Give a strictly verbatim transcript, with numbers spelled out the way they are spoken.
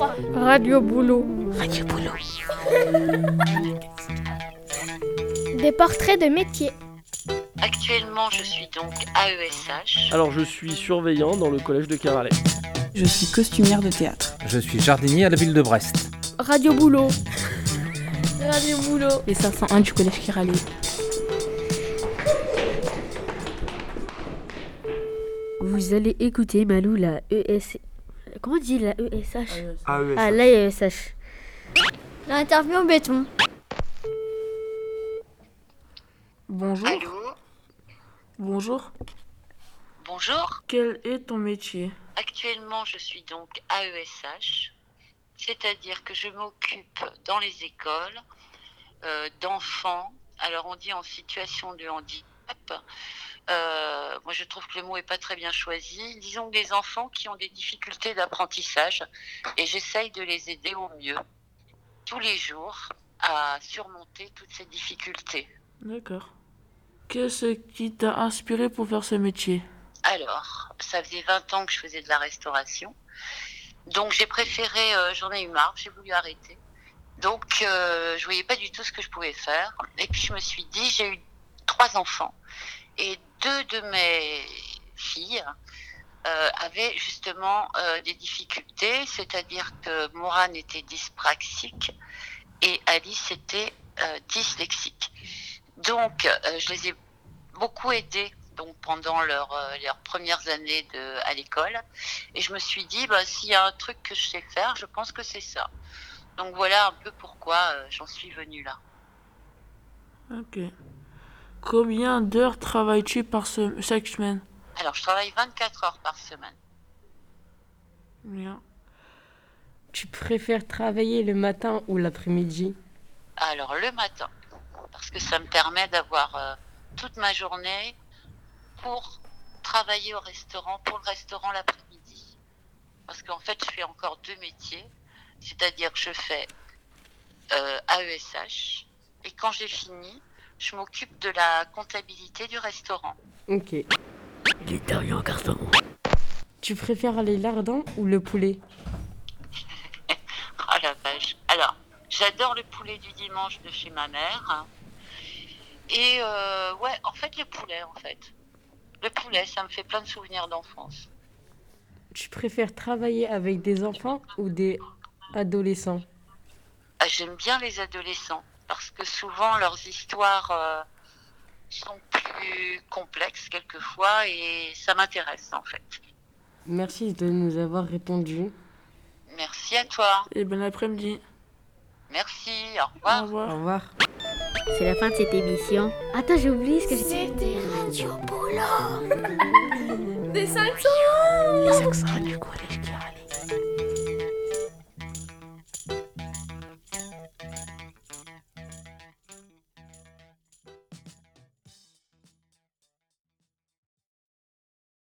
trois. Radio Boulot. Radio Boulot. Des portraits de métiers. Actuellement, je suis donc A E S H. Alors, je suis surveillant dans le collège de Keralay. Je suis costumière de théâtre. Je suis jardinier à la ville de Brest. Radio Boulot. Radio Boulot. Les cinq cent un du collège Keralay. Vous allez écouter Malou, la E S... Comment on dit la E S H? A E S H. Ah, l'A E S H. L'interview en béton. Bonjour. Allô? Bonjour. Bonjour. Quel est ton métier? Actuellement, je suis donc A E S H, c'est-à-dire que je m'occupe dans les écoles euh, d'enfants, alors on dit en situation de handicap. Euh, moi, je trouve que le mot n'est pas très bien choisi. Disons des enfants qui ont des difficultés d'apprentissage et j'essaye de les aider au mieux, tous les jours, à surmonter toutes ces difficultés. D'accord. Qu'est-ce qui t'a inspiré pour faire ce métier? Alors, ça faisait vingt ans que je faisais de la restauration. Donc, j'ai préféré, euh, j'en ai eu marre, j'ai voulu arrêter. Donc, euh, je voyais pas du tout ce que je pouvais faire. Et puis, je me suis dit, j'ai eu trois enfants. Et deux de mes filles euh, avaient justement euh, des difficultés, c'est-à-dire que Morane était dyspraxique et Alice était euh, dyslexique. Donc, euh, je les ai beaucoup aidées donc, pendant leur, euh, leurs premières années de, à l'école. Et je me suis dit, bah, s'il y a un truc que je sais faire, je pense que c'est ça. Donc, voilà un peu pourquoi euh, j'en suis venue là. Ok. Combien d'heures travailles-tu par se- chaque semaine? Alors, je travaille vingt-quatre heures par semaine. Bien. Tu préfères travailler le matin ou l'après-midi? Alors, le matin, parce que ça me permet d'avoir euh, toute ma journée pour travailler au restaurant, pour le restaurant l'après-midi. Parce qu'en fait, je fais encore deux métiers, c'est-à-dire que je fais euh, A E S H et quand j'ai fini, je m'occupe de la comptabilité du restaurant. Ok. L'interview en carton. Tu préfères les lardons ou le poulet? Oh la vache. Alors, j'adore le poulet du dimanche de chez ma mère. Et euh, ouais, en fait, le poulet, en fait. Le poulet, ça me fait plein de souvenirs d'enfance. Tu préfères travailler avec des enfants ou des adolescents? Ah, j'aime bien les adolescents parce que souvent leurs histoires euh, sont plus complexes quelquefois et ça m'intéresse en fait. Merci de nous avoir répondu. Merci à toi. Et bon après-midi. Merci, au revoir. Au revoir. Au revoir. C'est la fin de cette émission. Attends, j'ai oublié ce que j'ai dit. C'était Radio Boulot. Des cinq cents. Les cinq cents du collège.